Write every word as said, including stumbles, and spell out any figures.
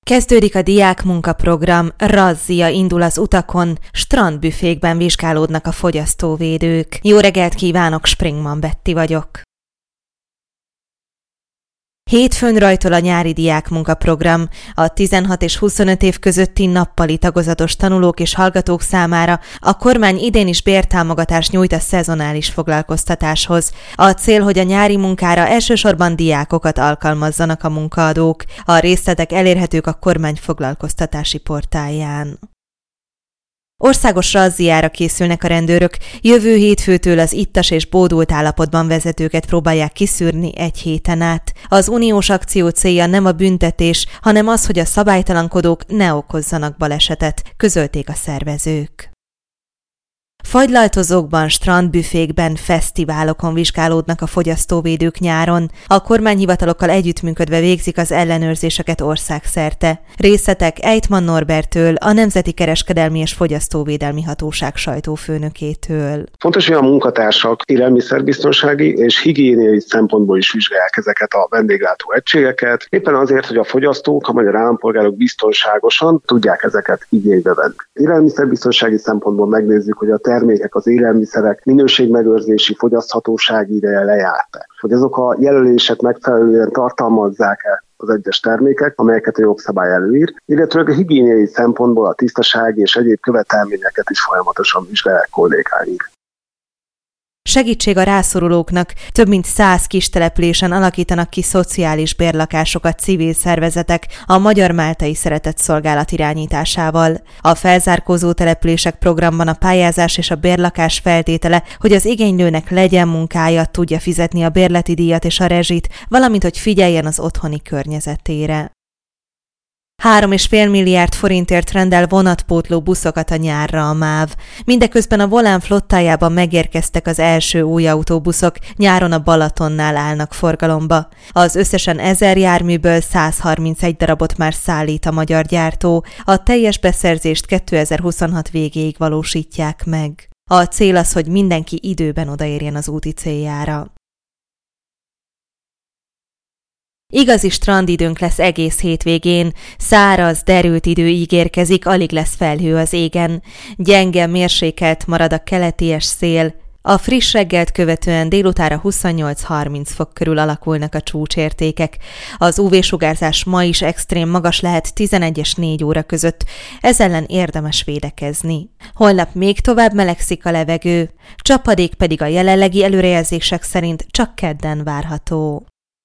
Kezdődik a diákmunkaprogram, razzia indul az utakon, strandbüfékben vizsgálódnak a fogyasztóvédők. Jó reggelt kívánok, Springman Betti vagyok. Hétfőn rajtol a nyári diákmunkaprogram. A tizenhat és huszonöt év közötti nappali tagozatos tanulók és hallgatók számára a kormány idén is bértámogatást nyújt a szezonális foglalkoztatáshoz. A cél, hogy a nyári munkára elsősorban diákokat alkalmazzanak a munkaadók. A részletek elérhetők a kormány foglalkoztatási portálján. Országos razziára készülnek a rendőrök, jövő hétfőtől az ittas és bódult állapotban vezetőket próbálják kiszűrni egy héten át. Az uniós akció célja nem a büntetés, hanem az, hogy a szabálytalankodók ne okozzanak balesetet, közölték a szervezők. Fagylaltozókban, strandbüfékben, fesztiválokon vizsgálódnak a fogyasztóvédők nyáron. A kormányhivatalokkal együttműködve végzik az ellenőrzéseket országszerte. Részletek Ejtman Norberttől, a Nemzeti Kereskedelmi és Fogyasztóvédelmi Hatóság sajtófőnökétől. Fontos, hogy a munkatársak élelmiszerbiztonsági és higiéniai szempontból is vizsgálják ezeket a vendéglátó egységeket, éppen azért, hogy a fogyasztók, a magyar állampolgárok biztonságosan tudják ezeket igénybe venni. Élelmiszerbiztonsági szempontból megnézzük, hogy a termékek, az élelmiszerek minőségmegőrzési, fogyaszthatósági ideje lejárt-e. Hogy azok a jelölések megfelelően tartalmazzák-e az egyes termékek, amelyeket a jogszabály előír, illetve a higiéniai szempontból a tisztasági és egyéb követelményeket is folyamatosan vizsgálják kollégáink. Segítség a rászorulóknak, több mint száz kistelepülésen alakítanak ki szociális bérlakásokat civil szervezetek a Magyar Máltai Szeretetszolgálat irányításával. A felzárkózó települések programban a pályázás és a bérlakás feltétele, hogy az igénylőnek legyen munkája, tudja fizetni a bérleti díjat és a rezsit, valamint hogy figyeljen az otthoni környezetére. Három és fél milliárd forintért rendel vonatpótló buszokat a nyárra a MÁV. Mindeközben a Volán flottájában megérkeztek az első új autóbuszok, nyáron a Balatonnál állnak forgalomba. Az összesen ezer járműből száz harmincegy darabot már szállít a magyar gyártó, a teljes beszerzést kétezer-huszonhat végéig valósítják meg. A cél az, hogy mindenki időben odaérjen az úti céljára. Igazi strandidőnk lesz egész hétvégén, száraz, derült idő ígérkezik, alig lesz felhő az égen. Gyenge, mérsékelt marad a keleties szél, a friss reggelt követően délutára huszonnyolc-harminc fok körül alakulnak a csúcsértékek. Az ú vé-sugárzás ma is extrém magas lehet tizenegy és négy óra között, ez ellen érdemes védekezni. Holnap még tovább melegszik a levegő, csapadék pedig a jelenlegi előrejelzések szerint csak kedden várható.